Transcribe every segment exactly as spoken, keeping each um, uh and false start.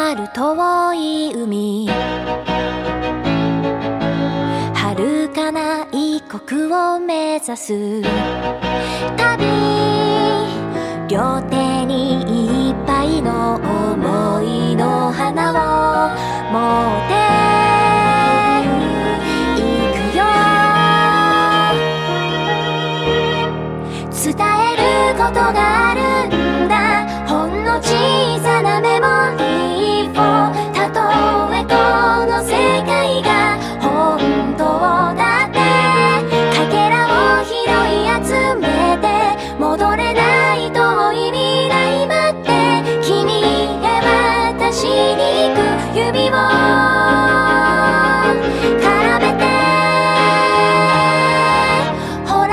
ある遠い海、遥かな異国を目指す旅、両手にいっぱいの想いの花を持っていくよ。伝えることがあるんだ、ほんの小さなメモリーを。たとえこの世界が本当だって、かけらを拾い集めて戻れない遠い未来待って、君へ渡しに行く指を絡めて、ほら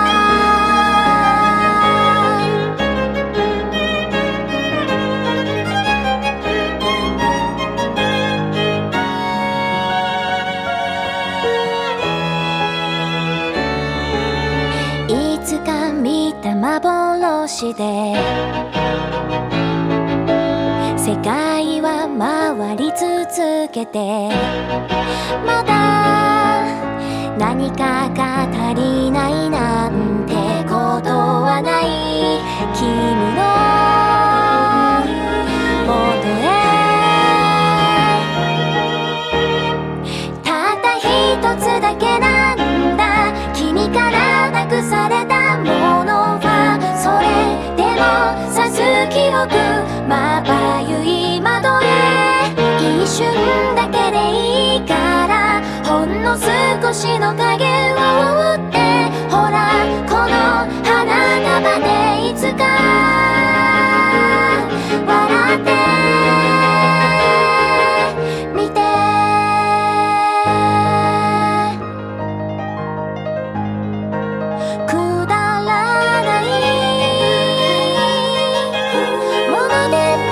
いつか見た幻で世界は回り続けて、まだ何かが足りないなんてことはない。君の元へたった一つだけなんだ、君からなくされたものは。それでもさす記憶まばゆい窓へ、一瞬だけでいいからほんの少しの影を追って、ほらこの花束でいつか笑ってみて。くだらないものでも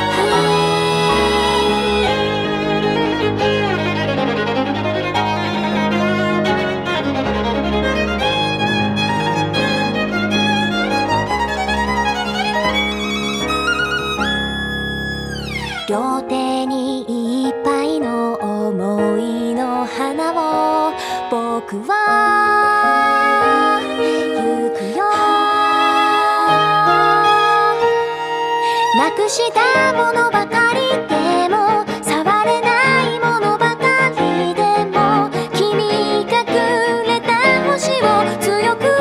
両手にいっぱいの想いの花を僕は行くよ。なくしたものばかりでも、触れないものばかりでも、君がくれた星を強く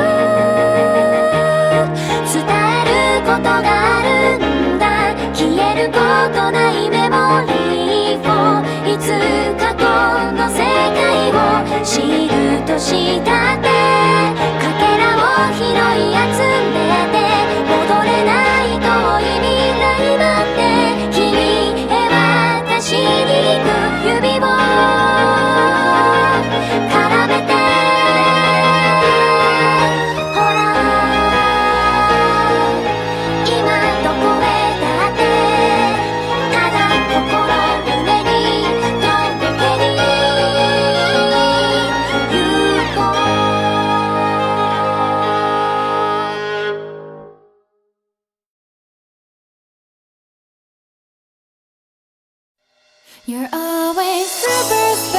伝えることがあるんだ。消えることないメモリーを、いつかこの世界を知るとしたって、かけらを拾い集めて戻れない遠い未来待って、君へ渡しに行く指を絡めて、ほら今どこへだって、ただ心胸に届けに行こう。You're always super special.